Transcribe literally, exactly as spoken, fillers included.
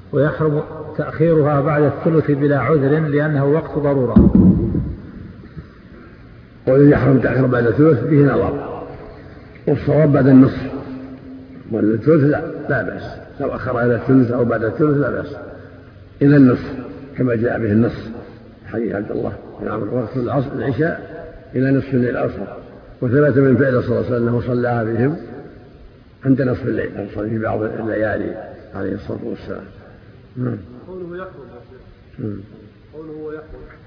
ويحرم تأخيرها بعد الثلث بلا عذر لأنه وقت ضرورة. والذي يحرم تأخير بعد الثلث به نظر، والصواب بعد النصف، والثلث لا, لا بأس، لو أخر إلى الثلث أو بعد الثلث لا بأس، إلى النصف كما جاء به النص حديث عبد الله بن عمرو وقت العصر العشاء إلى نصف الليل الآخر. وثبت من فعل صلى الله عليه وسلم أنه صلىها بهم عند نصف الليل، صلى في بعض الليالي عليه الصلاة والسلام. قوله يحرم قوله يحرم